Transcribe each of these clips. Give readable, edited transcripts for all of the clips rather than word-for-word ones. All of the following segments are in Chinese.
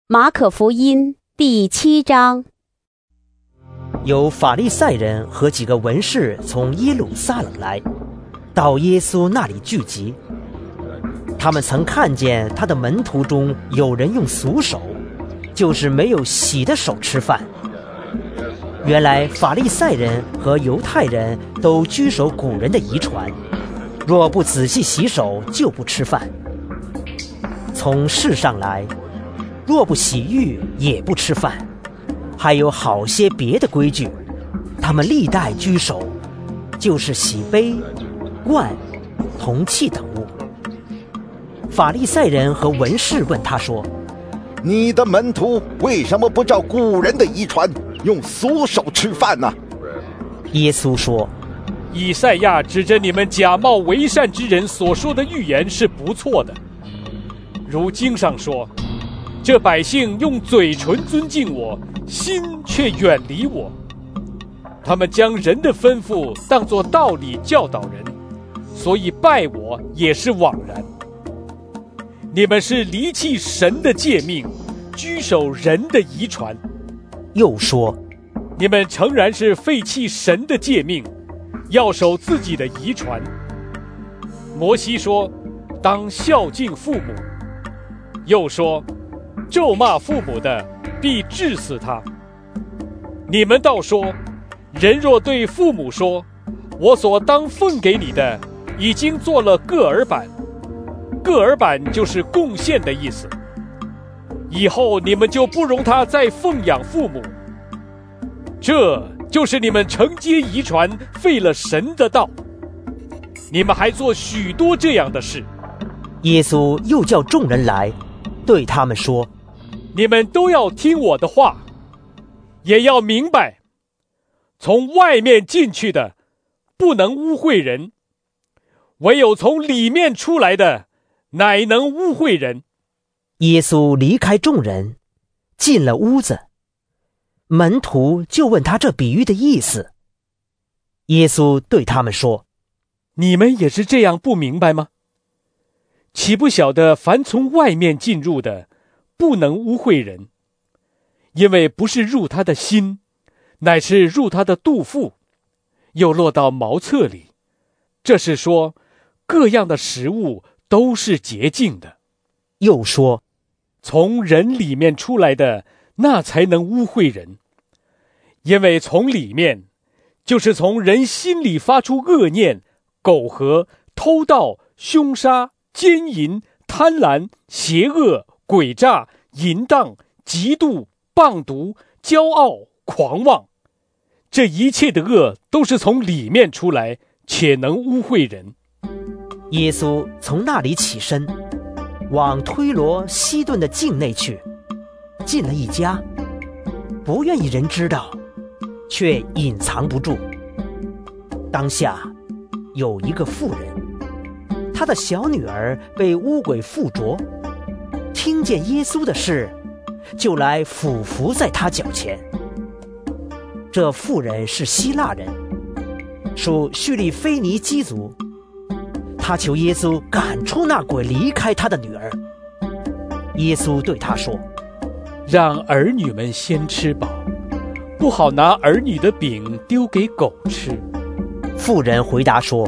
马可福音第7章。 有法利赛人和几个文士从耶路撒冷来，到耶稣那里聚集。他们曾看见他的门徒中有人用俗手，就是没有洗的手吃饭。原来法利赛人和犹太人都居守古人的遗传，若不仔细洗手就不吃饭。从世上来，若不洗浴也不吃饭，还有好些别的规矩，他们历代居守，就是洗杯、罐、铜器等物。法利赛人和文士问他说： 你的门徒为什么不照古人的遗传，用俗手吃饭呢？ 耶稣说： 以赛亚指着你们假冒为善之人所说的预言是不错的，如经上说，这百姓用嘴唇尊敬我，心却远离我。他们将人的吩咐当作道理教导人，所以拜我也是枉然。你们是离弃神的诫命，居守人的遗传。 又说： 你们诚然是废弃神的诫命，要守自己的遗传。摩西说，当孝敬父母，又说，咒骂父母的必治死他。你们倒说，人若对父母说，我所当奉给你的已经做了个耳板，个耳板就是贡献的意思，以后你们就不容他再奉养父母。这就是你们承接遗传，废了神的道。你们还做许多这样的事。 耶稣又叫众人来，对他们说： 你们都要听我的话，也要明白，从外面进去的不能污秽人，唯有从里面出来的乃能污秽人。 耶稣离开众人，进了屋子，门徒就问他这比喻的意思。耶稣对他们说： 你们也是这样不明白吗？岂不晓得凡从外面进入的不能污秽人，因为不是入他的心，乃是入他的肚腹，又落到茅厕里。这是说各样的食物都是洁净的。 又说： 从人里面出来的那才能污秽人，因为从里面就是从人心里发出恶念、苟合、偷盗、凶杀、奸淫、贪婪、邪恶、诡诈、淫荡、嫉妒、谤毒、骄傲、狂妄。这一切的恶都是从里面出来，且能污秽人。 耶稣从那里起身，往推罗西顿的境内去，进了一家，不愿意人知道，却隐藏不住。当下有一个妇人，她的小女儿被污鬼附着，听见耶稣的事，就来俯伏在他脚前。这妇人是希腊人，属叙利菲尼基族。他求耶稣赶出那鬼，离开他的女儿。耶稣对他说： 让儿女们先吃饱，不好拿儿女的饼丢给狗吃。 妇人回答说：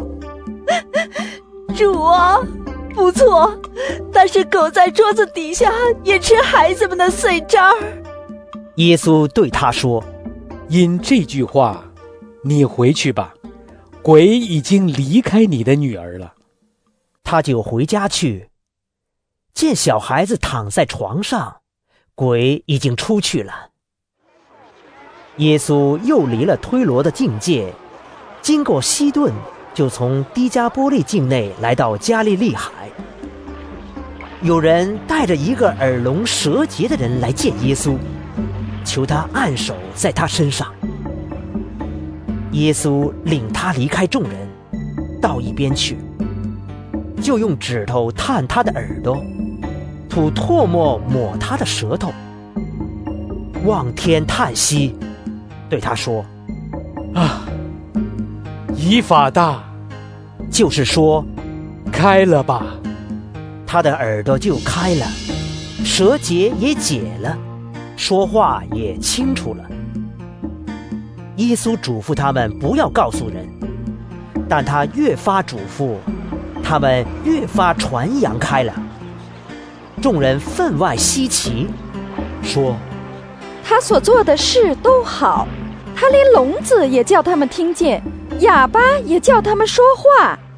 主啊，不错，但是狗在桌子底下也吃孩子们的碎渣儿。 耶稣对他说： 因这句话，你回去吧，鬼已经离开你的女儿了。 他就回家去，见小孩子躺在床上，鬼已经出去了。耶稣又离了推罗的境界，经过西顿，就从低加波利境内来到加利利海。有人带着一个耳聋舌结的人来见耶稣，求他按手在他身上。耶稣领他离开众人，到一边去，就用指头探他的耳朵，吐唾沫抹他的舌头，望天叹息，对他说： 啊，以法大， 就是说， 开了吧。 他的耳朵就开了， 蛇结也解了，说话也清楚了。耶稣嘱咐他们不要告诉人，但他越发嘱咐，他们越发传扬开了。众人分外稀奇，说： 他所做的事都好，他连聋子也叫他们听见，哑巴也叫他们说话。